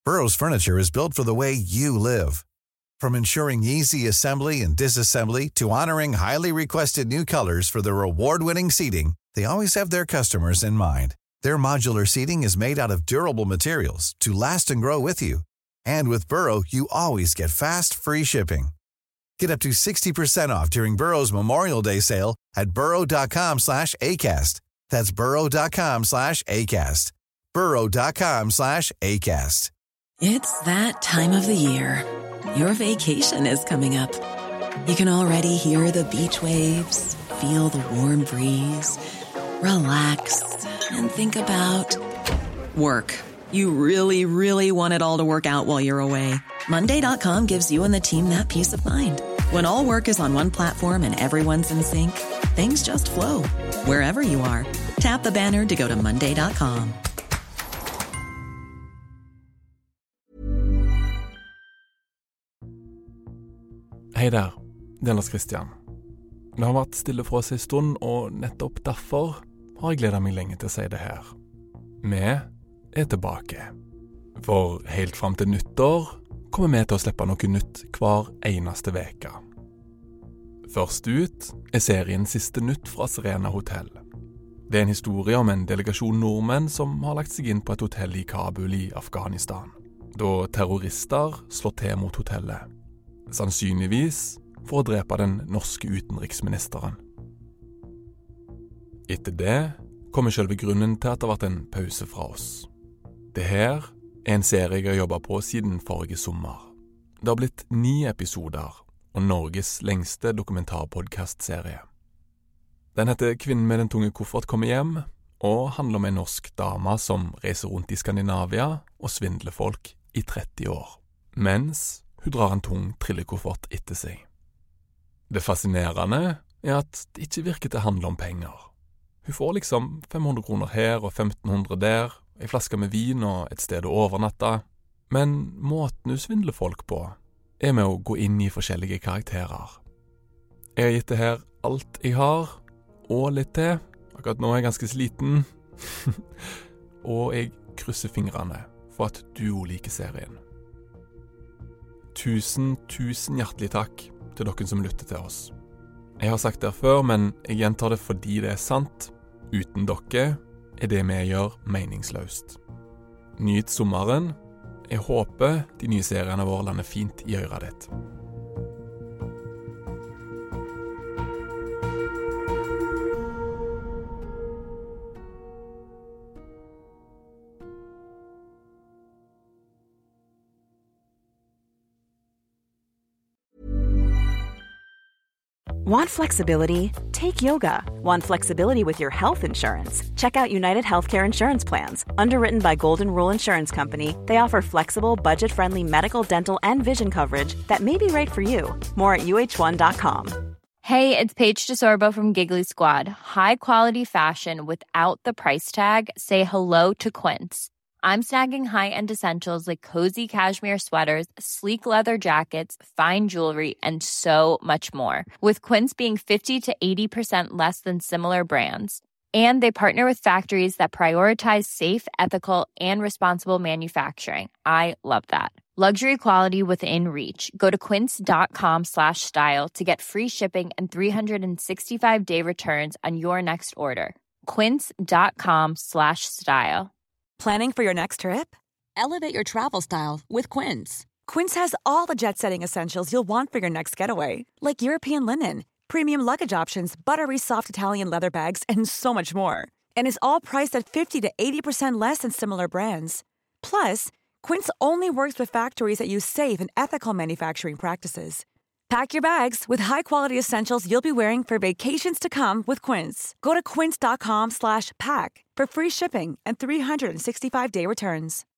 Burrow's furniture is built for the way you live. From ensuring easy assembly and disassembly to honoring highly requested new colors for their award-winning seating, they always have their customers in mind. Their modular seating is made out of durable materials to last and grow with you. And with Burrow, you always get fast, free shipping. Get up to 60% off during Burrow's Memorial Day sale at burrow.com/ACAST. That's burrow.com/ACAST. burrow.com/ACAST. It's that time of the year. Your vacation is coming up. You can already hear the beach waves, feel the warm breeze, relax, and think about work. You really, really want it all to work out while you're away. Monday.com gives you and the team that peace of mind. When all work is on one platform and everyone's in sync, things just flow. Wherever you are, tap the banner to go to Monday.com. Hei der, det er Lars Christian. Det har vært stille for oss en stund, og nettopp derfor har jeg gledet meg lenge til å si det her. Vi er tilbake. For helt frem til nyttår kommer vi til å slippe noe nytt hver eneste veke. Først ut er serien Siste nytt fra Serena Hotel. Det er en historie om en delegasjon nordmenn som har lagt seg inn på et hotell i Kabul i Afghanistan, da terrorister slår til mot hotellet. Sannsynligvis for å drepe den norske utenriksministeren. Etter det kommer selve grunnen til at det har vært en pause fra oss. Det her er en serie jeg har jobbet på siden forrige sommer. Det har blitt 9 episoder, og Norges lengste dokumentarpodcast-serie. Den heter Kvinnen med den tunge koffert kommer hjem, og handler om en norsk dame som reiser rundt i Skandinavia og svindler folk i 30 år, mens hun drar en tung trillekoffert etter seg. Det fascinerende er at det ikke virker til å handle om penger. Hun får liksom 500 kroner her og 1500 der, en flaske med vin og et sted å overnatte, men måten hun svindler folk på er med å gå inn i forskjellige karakterer. Jeg har gitt det her alt jeg har, og litt til. Akkurat nå er jeg ganske sliten. Og jeg krysser fingrene for at du også liker serien. Tusen hjertelig takk til dere som lytter til oss. Jeg har sagt det før, men jeg gjentar det fordi det er sant. Uten dere er det vi gjør meningsløst. Nyt sommeren. Jeg håper de nye seriene våre lander fint i øret ditt. Want flexibility? Take yoga. Want flexibility with your health insurance? Check out United Healthcare Insurance Plans. Underwritten by Golden Rule Insurance Company, they offer flexible, budget-friendly medical, dental, and vision coverage that may be right for you. More at uh1.com. Hey, it's Paige DeSorbo from Giggly Squad. High quality fashion without the price tag. Say hello to Quince. I'm snagging high-end essentials like cozy cashmere sweaters, sleek leather jackets, fine jewelry, and so much more. With Quince being 50 to 80% less than similar brands. And they partner with factories that prioritize safe, ethical, and responsible manufacturing. I love that. Luxury quality within reach. Go to quince.com/style to get free shipping and 365-day returns on your next order. Quince.com/style. Planning for your next trip? Elevate your travel style with Quince. Quince has all the jet-setting essentials you'll want for your next getaway, like European linen, premium luggage options, buttery soft Italian leather bags, and so much more. And is all priced at 50 to 80% less than similar brands. Plus, Quince only works with factories that use safe and ethical manufacturing practices. Pack your bags with high-quality essentials you'll be wearing for vacations to come with Quince. Go to quince.com/pack for free shipping and 365-day returns.